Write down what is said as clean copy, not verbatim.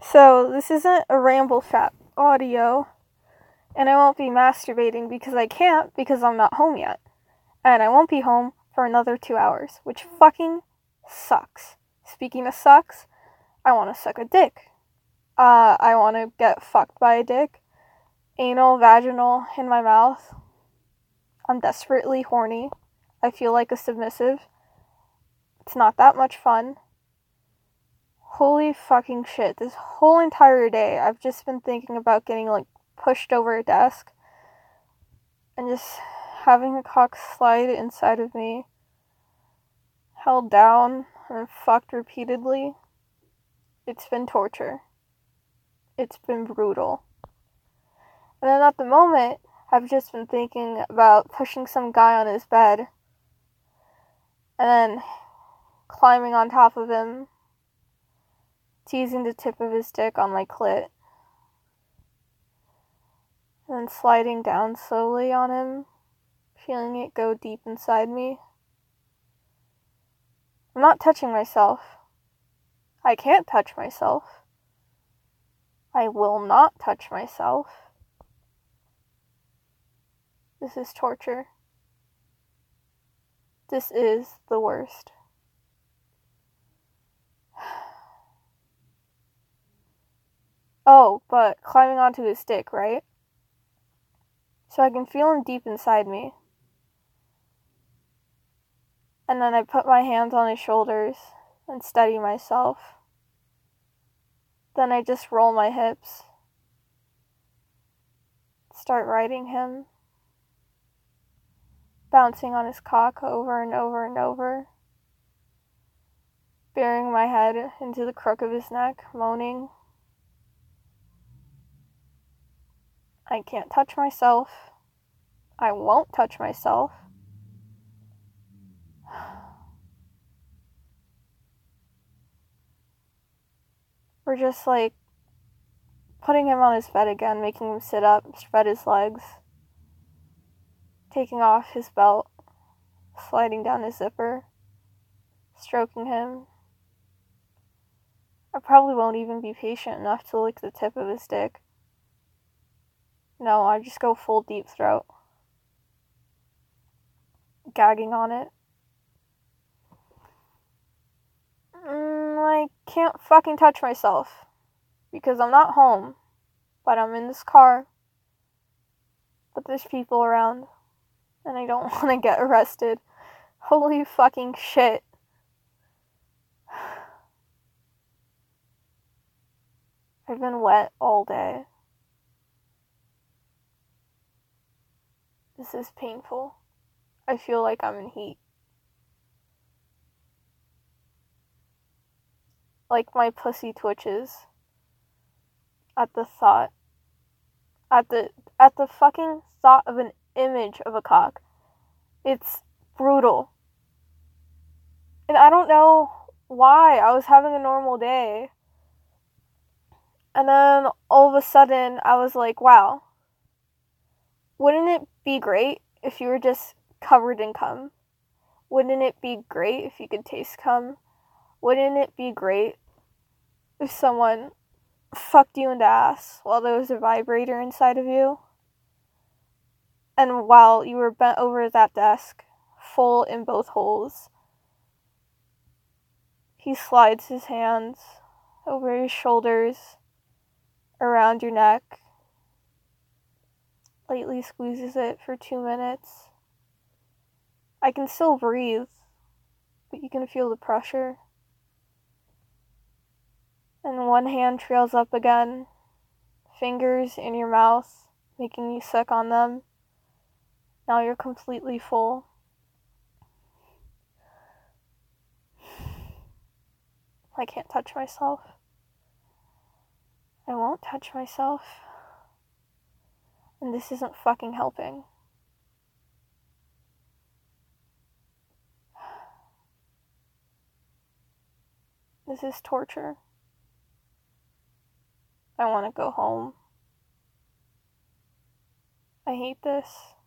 So, this isn't a ramble chat audio, and I won't be masturbating because I can't because I'm not home yet. And I won't be home for another 2 hours, which fucking sucks. Speaking of sucks, I want to suck a dick. I want to get fucked by a dick. Anal, vaginal, in my mouth. I'm desperately horny. I feel like a submissive. It's not that much fun. Holy fucking shit. This whole entire day, I've just been thinking about getting, pushed over a desk and just having a cock slide inside of me, held down and fucked repeatedly. It's been torture. It's been brutal. And then at the moment, I've just been thinking about pushing some guy on his bed and then climbing on top of him, teasing the tip of his dick on my clit, and then sliding down slowly on him, feeling it go deep inside me. I'm not touching myself. I can't touch myself. I will not touch myself. This is torture. This is the worst. Oh, but climbing onto his dick, right? So I can feel him deep inside me. And then I put my hands on his shoulders and steady myself. Then I just roll my hips. Start riding him. Bouncing on his cock over and over and over. Burying my head into the crook of his neck, moaning. I can't touch myself. I won't touch myself. We're just putting him on his bed again, making him sit up, spread his legs, taking off his belt, sliding down his zipper, stroking him. I probably won't even be patient enough to lick the tip of his dick. No, I just go full deep throat. Gagging on it. I can't fucking touch myself. Because I'm not home. But I'm in this car. But there's people around. And I don't want to get arrested. Holy fucking shit. I've been wet all day. This is painful. I feel like I'm in heat. Like my pussy twitches at the thought. At the fucking thought of an image of a cock. It's brutal. And I don't know why. I was having a normal day. And then all of a sudden I was like, wow. Wouldn't it be great if you were just covered in cum? Wouldn't it be great if you could taste cum? Wouldn't it be great if someone fucked you in the ass while there was a vibrator inside of you? And while you were bent over that desk, full in both holes, he slides his hands over your shoulders, around your neck, lightly squeezes it for 2 minutes. I can still breathe, but you can feel the pressure. And one hand trails up again, fingers in your mouth, making you suck on them. Now you're completely full. I can't touch myself. I won't touch myself. And this isn't fucking helping. This is torture. I want to go home. I hate this.